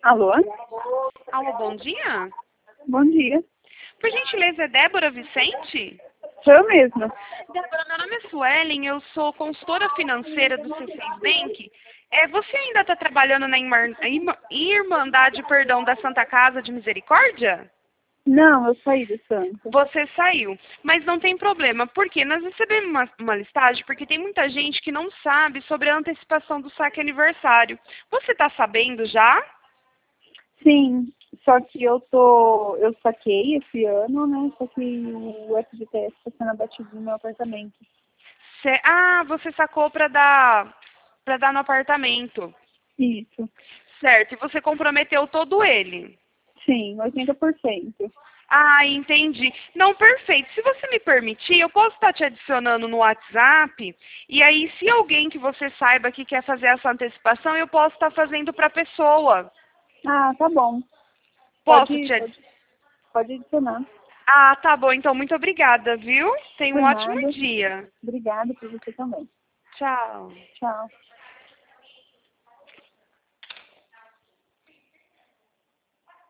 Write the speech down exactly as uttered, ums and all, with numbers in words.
Alô? Alô, bom dia. Bom dia. Por gentileza, é Débora Vicente? Sou eu mesma. Débora, meu nome é Suelen, eu sou consultora financeira do C seis Bank. É, você ainda está trabalhando na Irma- Irma- Irmandade, perdão, da Santa Casa de Misericórdia? Não, eu saí do santo. Você saiu, mas não tem problema, porque nós recebemos uma, uma listagem, porque tem muita gente que não sabe sobre a antecipação do saque aniversário. Você está sabendo já? Sim, só que eu tô. Eu saquei esse ano, né? Só que o F G T S está sendo abatido no meu apartamento. Cê- ah, você sacou para dar, para dar no apartamento. Isso. Certo, e você comprometeu todo ele. Sim, oitenta por cento. Ah, entendi. Não, perfeito. Se você me permitir, eu posso estar te adicionando no WhatsApp. E aí, se alguém que você saiba que quer fazer essa antecipação, eu posso estar fazendo para a pessoa. Ah, tá bom. Posso Pode, te adicionar? pode, pode adicionar. Ah, tá bom. Então, muito obrigada, viu? Tenha Por um ótimo nada. dia. Obrigada por você também. Tchau. Tchau.